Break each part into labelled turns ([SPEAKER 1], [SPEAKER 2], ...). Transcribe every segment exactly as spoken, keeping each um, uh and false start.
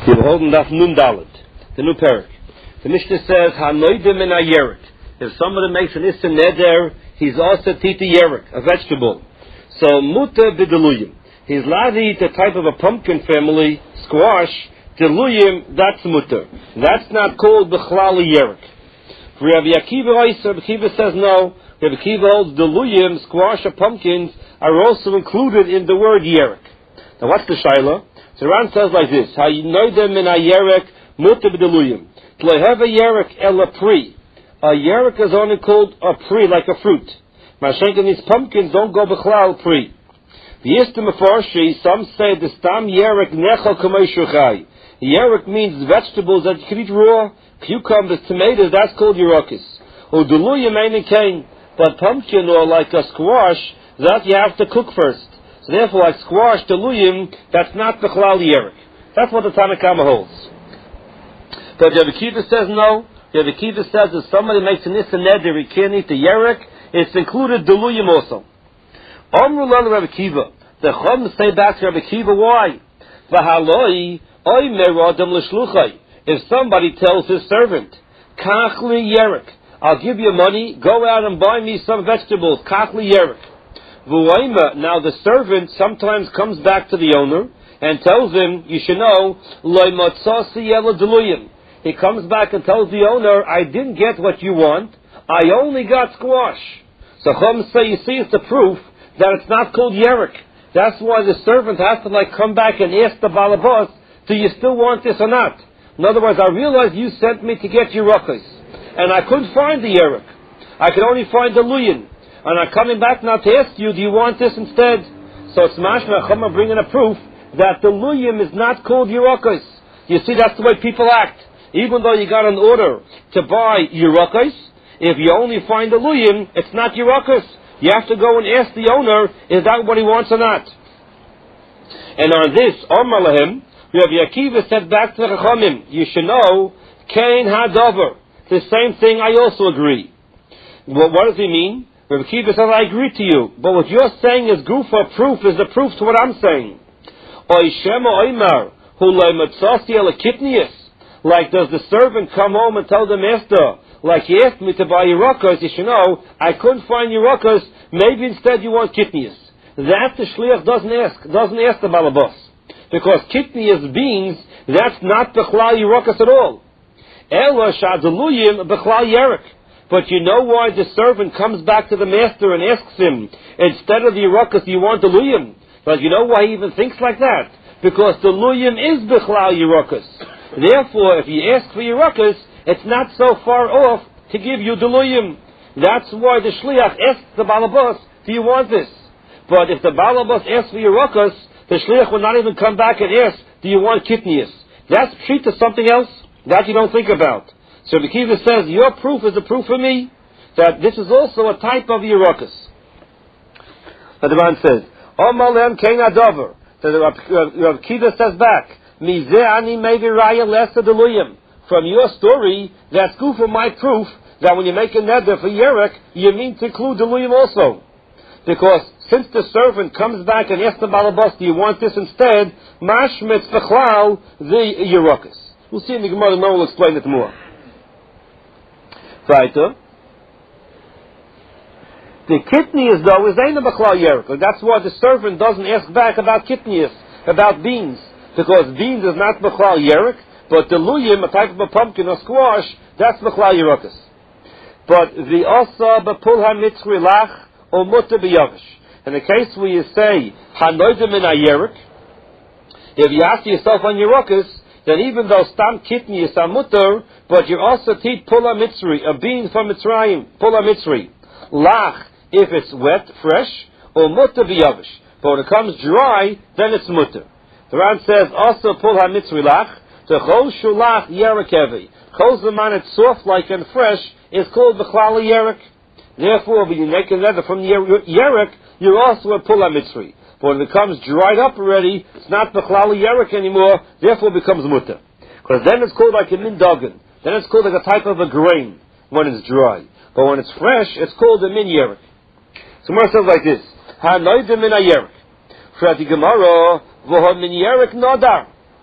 [SPEAKER 1] You hold in Daf Nun Dalet, the new parak. The Mishnah says, Hanoidim in a yerik. If somebody makes an Issa Neder, he's also tita yerik, a vegetable. So, Muta b'deluyim. He's allowed to eat a type of a pumpkin family, squash, deluyim, that's mutter. That's not called b'chlal yerik. For Rabbi Akiva, Rabbi Akiva says no. Rabbi Akiva holds deluyim, squash, or pumpkins are also included in the word yerik. Now what's the shaila? So Ran says like this: How you know them in a yerek mutter b'deluyim. To have a yerek el a pri. A yerek is only called a pri, like a fruit. Mashenk, these pumpkins don't go b'chlal pri. The Yistim Mefarshi, some say the stam yerek nechal kamei shuchai. Yerek means vegetables that you can eat raw, cucumbers, tomatoes. That's called yerakis. Or deluyim ain't kain, but pumpkin or like a squash, that you have to cook first. So therefore, like squash, deluyim, that's not the chlal yerek. That's what the Tanna Kama holds. But Rabbi Akiva says no. Rabbi Akiva says if somebody makes an Issa Neder, he can't eat the yerek. It's included deluyim also. Amru lel Rabbi Akiva. The Chum say back to Rabbi Akiva, why? V'haloi oy merodem l'shluchai. If somebody tells his servant, kachli yerek, I'll give you money, go out and buy me some vegetables, kachli yerek. Now the servant sometimes comes back to the owner and tells him, you should know, he comes back and tells the owner, I didn't get what you want, I only got squash. So Chum say, you see, it's the proof that it's not called yerek. That's why the servant has to like come back and ask the balabas, do you still want this or not? In other words, I realize you sent me to get yerakos, and I couldn't find the yerek. I could only find the luyin. And I'm coming back now to ask you, do you want this instead? So it's mashma Chum bringing a proof that the luyim is not called yerakos. You see, that's the way people act. Even though you got an order to buy yerakos, if you only find the luyim, it's not yerakos. You have to go and ask the owner, is that what he wants or not? And on this, Omar Lahem, Rabbi Akiva said back to the Chachamim, you should know, Kain Hadover. The same thing, I also agree. Well, what does he mean? Rabbi Akiva says, I agree to you. But what you're saying is gufa proof, is the proof to what I'm saying. Like, does the servant come home and tell the master, like he asked me to buy yerakos, you should know, I couldn't find yerakos, maybe instead you want kitnias. That the shliach doesn't ask, doesn't ask the balabas. Because kitnias, beans, that's not b'chlal yerakos at all. Ela shadaluyim b'chlal yerek. But you know why the servant comes back to the master and asks him, instead of the yerakos, do you want the luyim? But you know why he even thinks like that? Because the luyim is b'chlal yerakos. Therefore, if you ask for yerakos, it's not so far off to give you the luyim. That's why the shliach asks the balabas, do you want this? But if the balabas asks for yerakos, the shliach will not even come back and ask, do you want kitnias? That's pshita, something else that you don't think about. So the Kiva says, your proof is a proof for me that this is also a type of yerakos. But the man says, Omalem kein adover. So the Rav Kiva says back, Mizeh ani mevi raya lesa deluyim. From your story, that's good for my proof that when you make a neder for yerek, you mean to include deluyim also. Because since the servant comes back and asks the balabas, do you want this instead? Mashmitz v'chlal the yerakos. We'll see in the Gemara, no one will explain it more. Weiter. The kitnias, though, is ain't a b'chlal yerek. That's why the servant doesn't ask back about kitnias, about beans. Because beans is not b'chlal yerek, but the luyim, a type of a pumpkin or squash, that's b'chlal yerakos. But the asa b'pul ha-mitzri lach or mutter b'yavish. In the case where you say, hanoidim in a-yerek, if you ask yourself on yerakos, then even though stam kitnias are mutter, but you also teach pula mitzri, a bean from Mitzrayim, pula mitzri. Lach, if it's wet, fresh, or mutter b'yavish. But when it comes dry, then it's mutter. The Ran says, also pula mitzri lach, the chol shulach yerek heavy. Chol zaman it's soft like and fresh, is called b'chlal yerek. Therefore, when you make a leather from the yerek, you're also a pula mitzri. But when it becomes dried up already, it's not b'chlal yerek anymore, therefore it becomes mutter. Because then it's called like a min dagan. Then it's called like a type of a grain when it's dry. But when it's fresh, it's called a min yerek. So Gemara says like this: Ha noidim min a yerek. Frati Gemara v'ho min yerek nodar.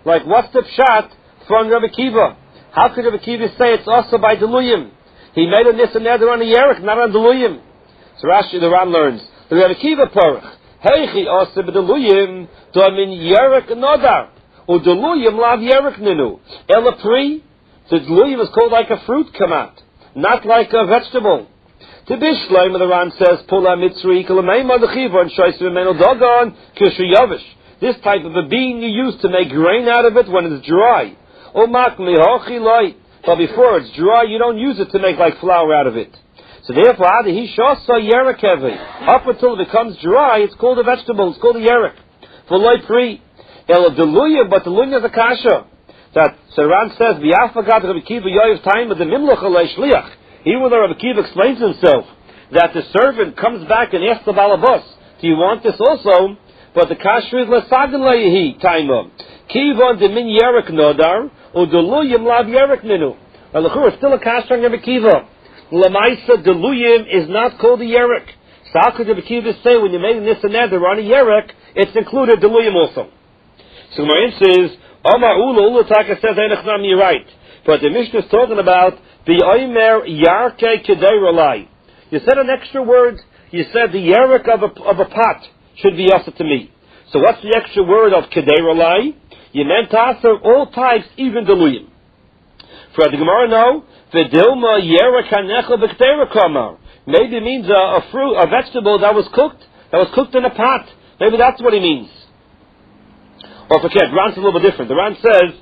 [SPEAKER 1] Like, what's the pshat from Rabbi Kiva? How could Rabbi Kiva say it's also by Deluyim? He made a nis and neder on a Yerek, not on Deluyim. So Rashi, the Ran learns, the Rabbi Kiva Porach, Heichi also b'Deluyim, domin Yerek nodar, u Deluyim lav Yerek ninu. Ela pri, the Deluyim is called like a fruit kamat, not like a vegetable. To Bishleim, the Ran says, Pula mitzri, kalameima dechiva, and shoysu v'menu dogon, kishri yavish. This type of a bean you use to make grain out of it when it's dry. Umak mihochi loy. But before it's dry, you don't use it to make like flour out of it. So therefore, he shasa yerek heavy. Up until it becomes dry, it's called a vegetable. It's called a yerek. For loy pri. El deluya, but deluya is a kasha. That Saran says, V'yafagat Rabbi Kiva yoyev time of the mimloch alei shliach. Even though Rabbi Kiva explains himself that the servant comes back and asks the balabos, do you want this also? But the kasha is l'sagalei time of. Kiva de min yerek nodar, or deluyim lav yerek ninu. Now the Chur is still a kasha on Rabbi Kiva. Lamaisa deluyim is not called a yerek. So how could Rabbi Kiva say when you're making this and that, they're on a yerek, it's included deluyim also. So Gemara says, Omar Ula, Ula Taka says, Einachnam, you're right. But the Mishnah is talking about the Oimer Yarke Kedei Rolai. You said an extra word. You said the Yerek of a, of a pot should be also to me. So what's the extra word of Kedei Rolai? You meant to answer all types, even Deluyim. For the Gemara, no. V'dilma Yerek Hanecha B'Kedei Kamar. Maybe it means a, a fruit, a vegetable that was cooked, that was cooked in a pot. Maybe that's what he means. Or forget, the Ran's a little bit different. The Ran says,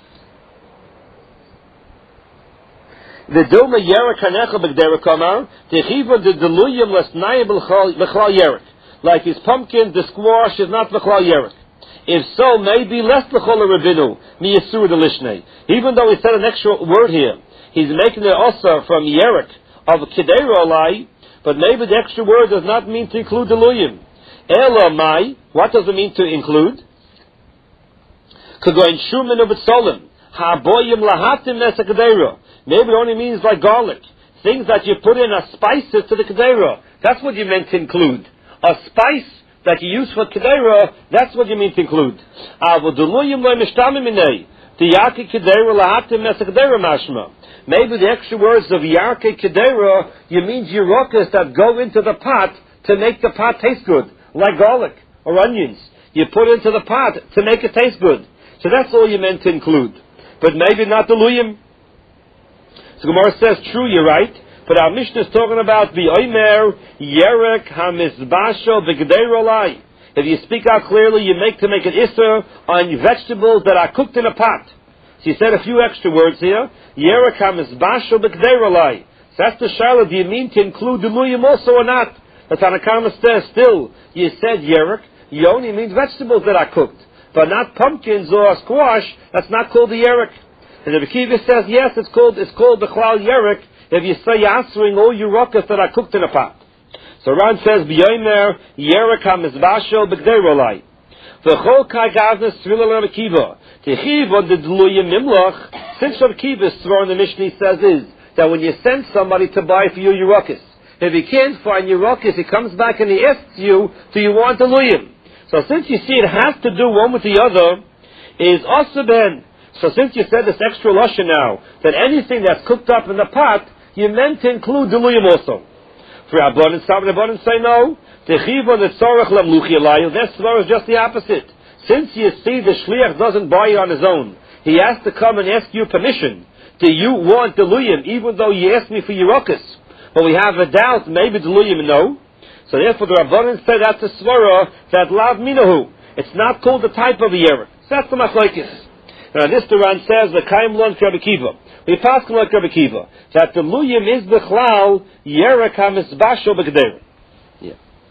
[SPEAKER 1] the Dilma Yerek Hanecha B'Kedei Kamar, Techiva de Deluyim Lesnayim B'Chlal Yerek. Like his pumpkin, the squash is not B'Chlal Yerek. If so, maybe less L'chol Rabinu, Mi Yisur Delishnei. Even though he said an extra word here, he's making it also from Yerek of Kedei Rolai, but maybe the extra word does not mean to include Deluyim. Ela Mai, what does it mean to include? Kagoin Shumin of B'Tzolim, Ha'boyim Lahatim Nesa Kedeira. Maybe it only means like garlic. Things that you put in as spices to the Kedeira. That's what you meant to include. A spice that you use for Kedeira, that's what you mean to include. Maybe the extra words of Yarke Kedeira, you mean Yerokas that go into the pot to make the pot taste good. Like garlic or onions. You put into the pot to make it taste good. So that's all you meant to include. But maybe not the Luyim. So Gemara says, true, you're right. But our Mishnah is talking about the Oimer Yerek HaMizbasho B'Kedei Rolai. If you speak out clearly, you make to make an Isser on vegetables that are cooked in a pot. So you said a few extra words here. Yerek HaMizbasho B'Kedei Rolai. So that's the Shaila. Do you mean to include the Luyim also or not? The Tanakama says still, you said Yerek. You only mean vegetables that are cooked. But not pumpkins or squash. That's not called the Yerek. And the Kiva says, yes, it's called it's called the Chlal Yerek if you say you're answering all Yerokas that are cooked in a pot. So Ran says, B'yomer Yerek HaMizbasho B'Kedei Rolai. V'chol kai gavnes Tzvila Rabbi Kiva. Techiva de Deluyim Nimloch. Since Rabbi Kiva's sworn the Mishnah says is that when you send somebody to buy for you Yerokas, if he can't find Yerokas, he comes back and he asks you, do you want Deluyim? So since you see it has to do one with the other, is also ben. So since you said this extra lashon now, that anything that's cooked up in the pot, you meant to include Deluyim also. For Rabbanan, some Rabbanan say no. Techiva netzorach lamluchi alayu. Their svara is just the opposite. Since you see the shliach doesn't buy it on his own, he has to come and ask you permission. Do you want Deluyim, even though you asked me for Yerokas? But we have a doubt, maybe Deluyim no. So therefore the Rabbanan say that's the svara that lav minahu. It's not called the type of a yerek. So that's the machlokes. Now this Duran says the kaim lon Rabbi Kiva. We pass like Rabbi Kiva that the luyim is bechlal yerek hamizbasho b'Kedei. Yeah.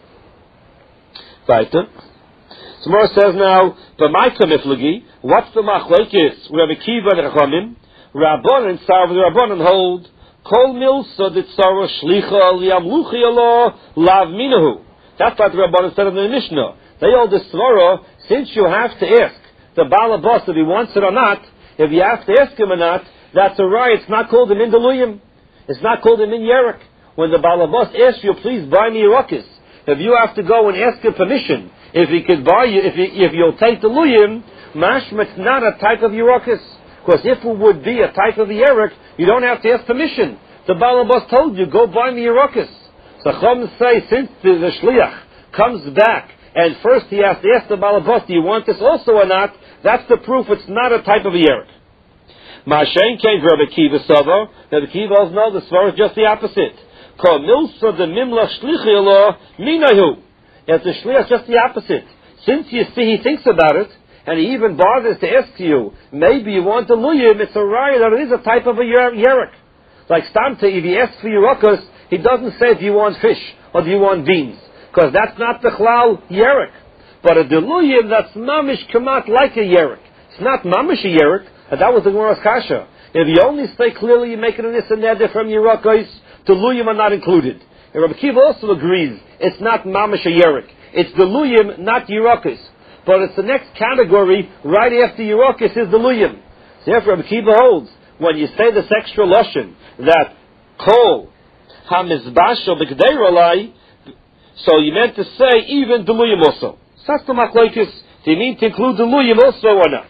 [SPEAKER 1] Right. So Mora says now the ma'ika miflagi. What's the machlokes? Rabbi Kiva and Chachamim. Rabbanan sarv the Rabbanan hold kol milsa ditzara shlicha liamluchi alo lav minahu. That's what the Rabbanan said in the Mishnah. They hold the svara since you have to ask the balabas if he wants it or not. If you have to ask him or not, that's a right. It's not called an indaluyim. It's not called an in yerek. When the balabas asks you, please buy me yerokas. If you have to go and ask him permission, if he could buy you, if he, if you'll take the luyim, mashma, it's not a type of Yerokas. Because if it would be a type of the Yerek, you don't have to ask permission. The Balabas told you, go buy me Yerokas. So Chum say, since the, the Shliach comes back, and first he has to ask the Balabas, do you want this also or not? That's the proof it's not a type of a Yerek. Ma'ashen came for Rabbi Kiva Sava. Rabbi Kiva also knows the Svar is just the opposite. Kol milsa the mimla shlichi lo minahu. If the Shliach is just the opposite. Since you see he thinks about it, and he even bothers to ask you, maybe you want a luyim, it's a raya that it is a type of a yerek. Like Stamte, if he asks for yerokas, he doesn't say, do you want fish, or do you want beans? Because that's not the chlal yerek. But a deluyim, that's mamish kamat like a yerek. It's not mamish a yerek, and that was the Gemara's kasha. If you only say clearly you're making an issa neder from yerokas, deluyim are not included. And Rabbi Kiva also agrees, it's not mamish a yerek. It's deluyim, not yerokas. But it's the next category, right after Yerokas is the Luyim. So therefore, Rabbi Kiva holds, when you say this extra Lashon, that Kol HaMizbasho B'Gdeirolai, so you meant to say even the Luyim also. So that's the Machlokes. Do you mean to include the Luyim also or not?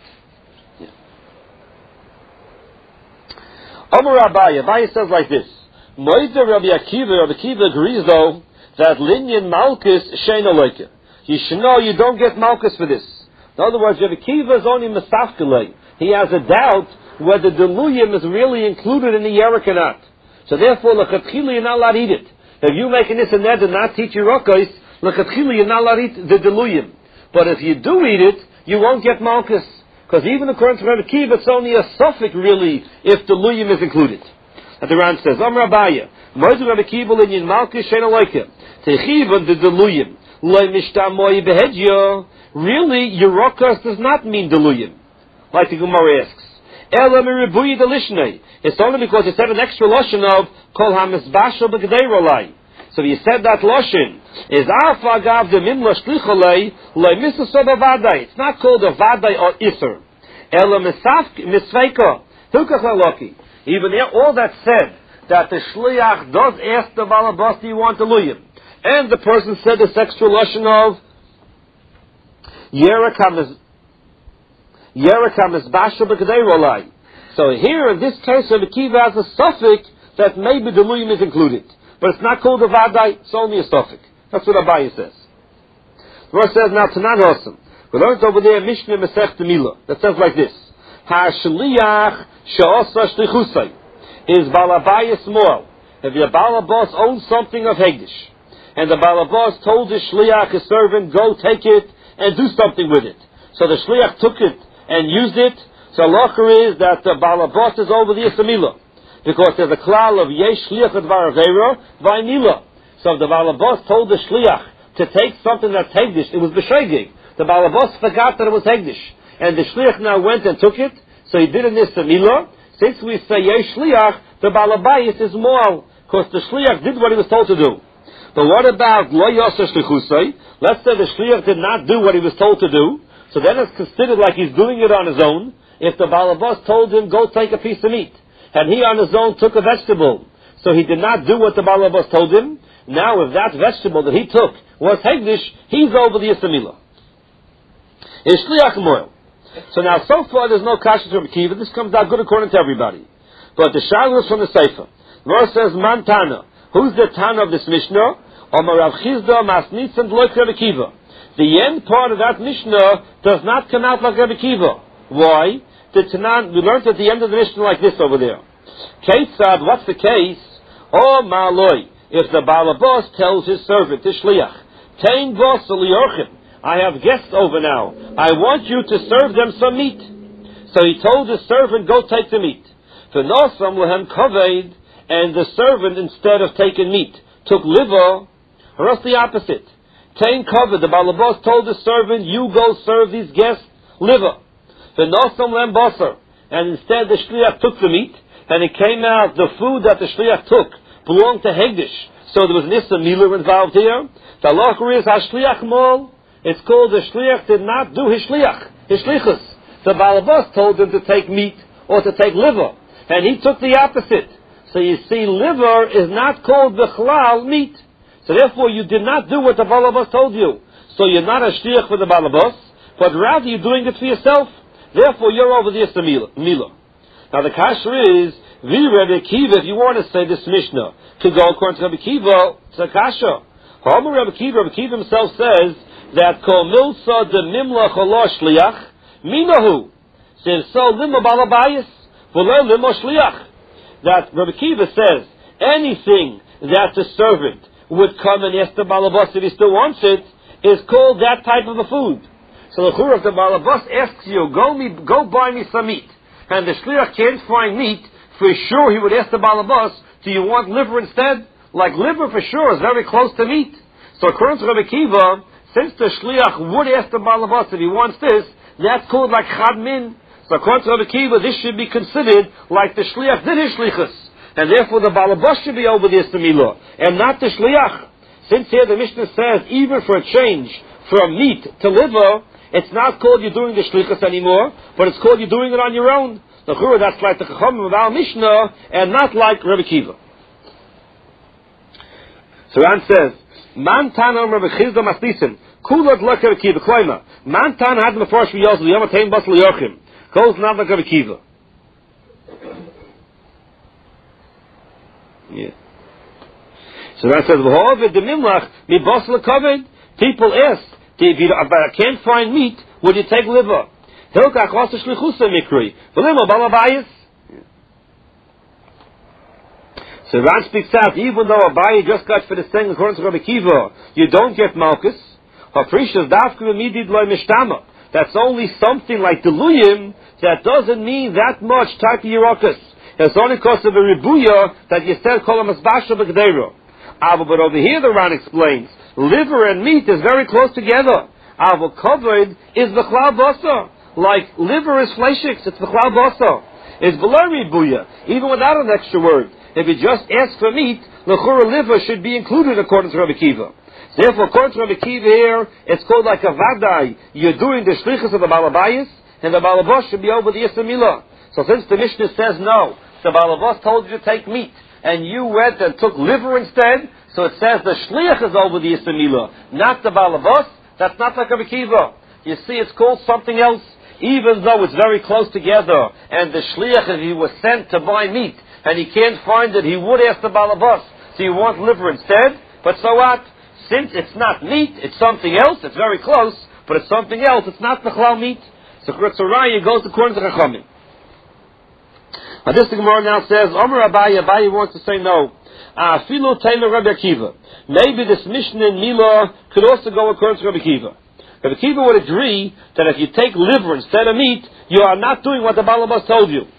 [SPEAKER 1] Amar Abaye, Abaye says like this, Moida Rabbi Akiva, Rabbi Akiva agrees though, that Linyan Malkus Shein Aloika. You should know you don't get malchus for this. In other words, Rabbi Kiva is only mesafkele. He has a doubt whether the luyim is really included in the yerek or not. So therefore, l'chatchila you're not allowed to eat it. If you make this and that and not teach your rokkos, l'chatchila you're not allowed to eat the deluyim. But if you do eat it, you won't get malchus. Because even according to Rabbi Kiva, it's only a suffix really if the luyim is included. And the Ran says, Amar Abaye, Moed Rabbi Kiva l'nyin malchus shein aloika, techivan the deluyim. Really, Yerokas does not mean deluyim, like the Gemara asks. It's only because you said an extra lashon of kol hamizbasho b'gdeirolai. So if you said that lashon is afagav the mimla shlicholei loy misasoba vaday. It's not called a vaday or iser. Ela misveika hilkach laloki. Even all that said that the shliach does ask the balabas, do you want deluyim? And the person said this extra lashon of Yerek HaMizbasha B'Gdeirolai. So here, in this case, Rabbi Kiva has a suffix that maybe the luyim is included. But it's not called a vadai, it's only a suffix. That's what Abaye says. The verse says, now, Tanan Hosam. We learned over there, Mishnah Masech Temila, that says like this. HaShliach She'osa Shlichusai is Balabaya Small. If your Balabas owns something of Hegdish, and the Balabas told his Shliach, his servant, go take it and do something with it. So the Shliach took it and used it. So halacha is that the Balabas is over the Isamila. Because there's a klal of Yesh Shliach at Varavera, Vainila. So if the Balabas told the Shliach to take something that's Hegdish, it was B'Shegig. The Balabas forgot that it was Hegdish. And the Shliach now went and took it, so he did an Isamila. Since we say Yesh Shliach, the Balabayis is Moal, because the Shliach did what he was told to do. But what about Lo Yosef Shlichusay? Let's say the Shliach did not do what he was told to do, so then it's considered like he's doing it on his own. If the Balabas told him, go take a piece of meat, and he on his own took a vegetable, so he did not do what the Balabas told him, now if that vegetable that he took was Hegdish, he's over the Yisamila. Is Shliach Moel. So now, so far there's no kasha from Kiva. This comes out good according to everybody. But the Shagul is from the Sefer. The verse says, Man Tana. Who's the Tana of this Mishnah? Omar Rav Chizda Masnitz and Loik Rabbi Kiva. The end part of that Mishnah does not come out like Rabbi Kiva. Why? The Tanan, we learned at the end of the Mishnah like this over there. Ketzad, what's the case? Oh, Ma'aloi. If the Balabas tells his servant, the Shliach, Tein Vos Liorchim, I have guests over now. I want you to serve them some meat. So he told his servant, go take the meat. V'nosam lehem kaved, and the servant, instead of taking meat, took liver, or else the opposite. Tain kaved, the Balabas told the servant, you go serve these guests liver. V'nosam lehem basar, and instead the shliach took the meat, and it came out, the food that the shliach took belonged to Hegdish. So there was an Issa Mila involved here. The halacha is HaShliach Mol. It's called the Shliach did not do his Shliach, his Shlichus. The Balabas told him to take meat or to take liver. And he took the opposite. So you see, liver is not called B'chlal meat. So therefore you did not do what the Balabas told you. So you're not a Shliach for the Balabas, but rather you're doing it for yourself. Therefore, you're over the Issa Mila. Now the kasha is, Vi Rebbe Akiva, if you want to say this Mishnah, to go according to Rebbe Akiva, it's a kasha. Homer Rebbe Akiva, Rebbe Akiva himself says that Kol Milsa de Mimla Cholosh Shliach, Minahu. Says, so Lima Balabayas, V'lo Lima Shliach. That Rebbe Akiva says, anything that the servant would come and ask the Balabas if he still wants it, is called that type of a food. So the Chur of the Balabas asks you, go, me, go buy me some meat. And the Shliach can't find meat, for sure he would ask the Balabas, do you want liver instead? Like liver for sure is very close to meat. So according to Rebbe Akiva, since the Shliach would ask the Balabas if he wants this, that's called like Chad Min. So according to Rebbe Akiva, this should be considered like the Shliach did his Shlichus. And therefore the Balabas should be over the Issa Mila, and not the Shliach. Since here the Mishnah says, even for a change from meat to liver, it's not called you're doing the Shlichus anymore, but it's called you're doing it on your own. The Chura, that's like the Chachamim of our Mishnah, and not like Rebbe Akiva. So Ran says, Man Tana Rebbe Chizda Maslisim, Kulad Lek Rebbe Akiva, Kloima, Man Tana had Mefresh V'Yosel, Yom Atein Bas L'Yochim, goes not like Rebbe Akiva. Yeah. So Ran says, V'Hov the Mimlach, Mi Bas L'Koved, people ask, if you, but I can't find meat, would you take liver? Hilkach also shlichusa mikri. V'limo balabayis. So Ran speaks out, even though Abaye just got for the thing according to Rebbe Akiva, you don't get malchus. Hafrishas dafku midid loy mishtama. That's only something like deluyim that doesn't mean that much type of yirakas. It's only because of a ribuya that you said kol hamasbasha b'gdeiro. But over here the Ran explains, liver and meat is very close together. Avo covered is the cloud basa. Like liver is fleshix, it's the cloud basa. It's below ribuya, even without an extra word. If you just ask for meat, lechura liver should be included according to Rebbe Akiva. Therefore, according to Rebbe Akiva here, it's called like a vadai. You're doing the shlichus of the balabayis, and the balabas should be over the Issa Mila. So since the Mishnah says no, the balabas told you to take meat, and you went and took liver instead, so it says the shliach is over the Issa Mila, not the balabas. That's not like Rebbe Akiva. You see, it's called something else, even though it's very close together, and the shliach, if he was sent to buy meat, and he can't find it, he would ask the balabas, so you want liver instead? But so what? Since it's not meat, it's something else, it's very close, but it's something else, it's not nechlal meat. So Raya goes according to Chachamim. Now this the Gemara now says, Omer Abaye, Abaye wants to say no. Afilu Taylor Rebbe Akiva. Maybe this Mishnah in Mila could also go according to Rebbe Akiva. Rebbe Akiva would agree that if you take liver instead of meat, you are not doing what the balabas told you.